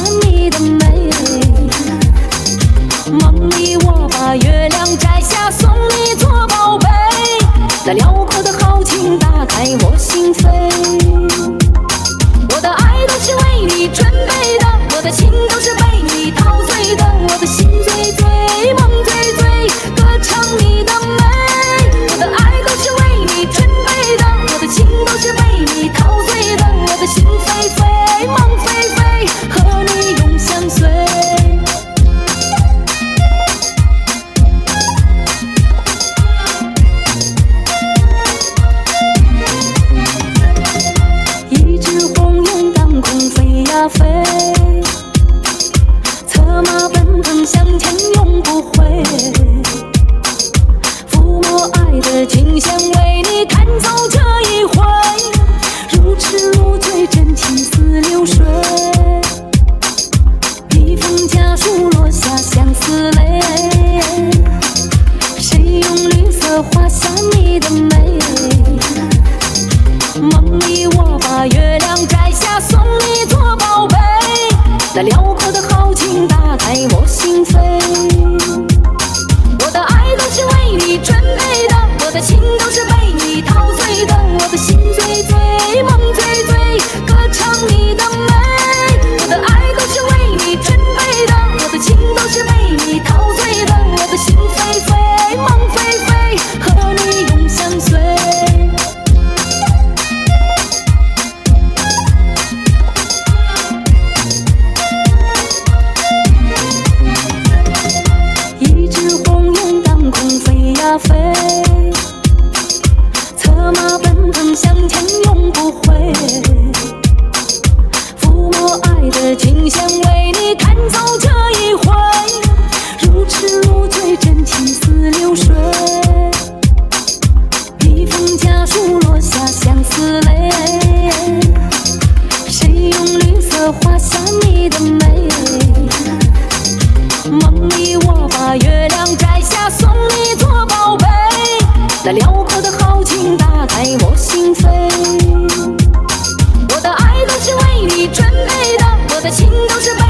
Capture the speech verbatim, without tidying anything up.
你的美。梦里我把月亮摘下送你做宝贝，那辽阔的豪情打开我心扉。我的爱都是为你准备的，我的情都是被你陶醉的，我的心醉醉，梦醉醉，歌唱你的美。我的爱都是为你准备的，我的情都是被你陶醉的，我的心飞飞，梦飞飞，和你永相随。一只红雁当空飞呀飞，策马奔腾向前永不回，抚摸爱的琴弦为你弹奏这一回，如痴如醉真情似流水，披风家书落下相思泪，谁用绿色画下你的美。梦里我把月亮摘下送你做宝贝，那辽阔的豪情打开我心扉。我的爱都是为你准备的，我的情都是被你陶醉的，我的心醉醉，梦醉醉，歌唱你的美。我的爱都是为你准备的，我的情都是被你陶醉的，我的心飞飞，梦飞飞，和你永相随。一只红雁当空飞呀飞，策马奔腾向前永不回，抚摸爱的琴弦为你弹奏这一回，如痴如醉真情似流水，披风家书落下相思泪，谁用绿色画下你的美。梦里我把月亮摘下送你做宝贝，那辽阔的豪情打开我心扉。我的爱都是为你准备的，我的情都是被